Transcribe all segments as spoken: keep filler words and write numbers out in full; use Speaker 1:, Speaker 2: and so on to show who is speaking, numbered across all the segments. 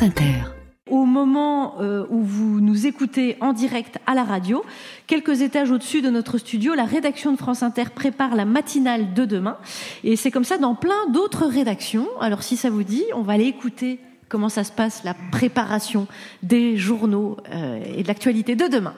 Speaker 1: France Inter.
Speaker 2: Au moment euh, où vous nous écoutez en direct à la radio, quelques étages au-dessus de notre studio, la rédaction de France Inter prépare la matinale de demain. Et c'est comme ça dans plein d'autres rédactions. Alors si ça vous dit, on va aller écouter comment ça se passe, la préparation des journaux euh, et de l'actualité de demain.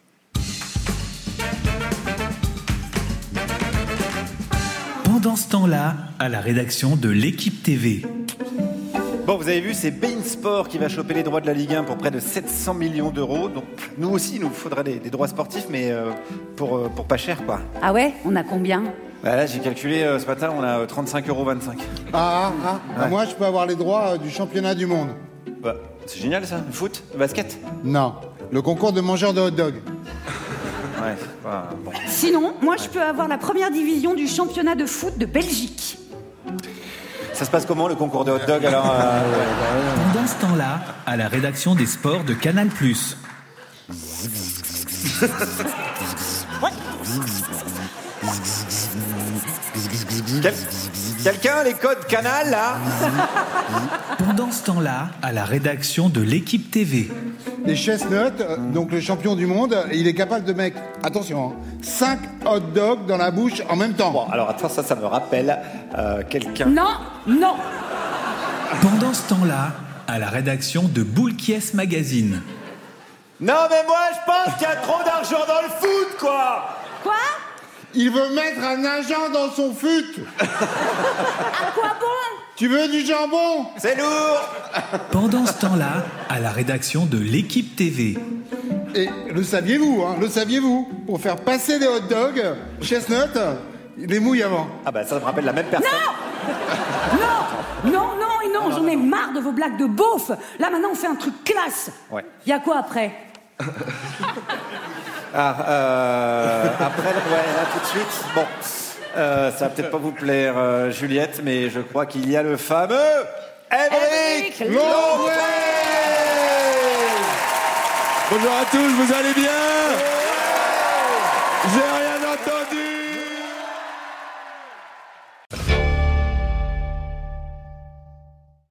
Speaker 3: Pendant ce temps-là, à la rédaction de l'Équipe T V.
Speaker 4: Bon, vous avez vu, c'est beIN Sport qui va choper les droits de la Ligue un pour près de sept cents millions d'euros. Donc, nous aussi, il nous faudrait des, des droits sportifs, mais euh, pour, euh, pour pas cher, quoi.
Speaker 5: Ah ouais? On a combien?
Speaker 4: Bah là, j'ai calculé euh, ce matin, on a euh, trente-cinq euros vingt-cinq.
Speaker 6: Ah, ah, ah.
Speaker 4: Ouais.
Speaker 6: Moi, je peux avoir les droits euh, du championnat du monde.
Speaker 4: Bah, c'est génial, ça. Le foot, le basket.
Speaker 6: Non, le concours de mangeurs de hot dog.
Speaker 4: Ouais, bah, bon.
Speaker 5: Sinon, moi je peux avoir la première division du championnat de foot de Belgique.
Speaker 4: Ça se passe comment, le concours de hot dog, alors euh...
Speaker 3: Pendant ce temps-là, à la rédaction des sports de Canal plus.
Speaker 4: Quel... Quelqu'un, les codes Canal, là?
Speaker 3: Pendant ce temps-là, à la rédaction de l'Équipe T V.
Speaker 6: Et Chestnut, euh, donc le champion du monde, il est capable de mettre, attention, cinq hot dogs dans la bouche en même temps.
Speaker 4: Bon, alors attends, ça, ça me rappelle euh, quelqu'un...
Speaker 5: Non, non.
Speaker 3: Pendant ce temps-là, à la rédaction de Boulkies Magazine.
Speaker 4: Non, mais moi, je pense qu'il y a trop d'argent dans le foot, quoi.
Speaker 5: Quoi?
Speaker 6: Il veut mettre un agent dans son fut.
Speaker 5: À quoi bon?
Speaker 6: Tu veux du jambon?
Speaker 4: C'est lourd.
Speaker 3: Pendant ce temps-là, à la rédaction de l'Équipe T V.
Speaker 6: Et le saviez-vous, hein, le saviez-vous? Pour faire passer des hot dogs, Chestnut, il les mouille avant.
Speaker 4: Ah bah, ça me rappelle la même personne.
Speaker 5: Non, non, non et non, j'en ai marre de vos blagues de beauf. Là, maintenant, on fait un truc classe.
Speaker 4: Ouais.
Speaker 5: Y a quoi après?
Speaker 4: Ah, euh, après, ouais, là, tout de suite. Bon, euh, ça va peut-être pas vous plaire, euh, Juliette, mais je crois qu'il y a le fameux Émeric Lompré.
Speaker 7: Bonjour à tous, vous allez bien? J'ai rien entendu.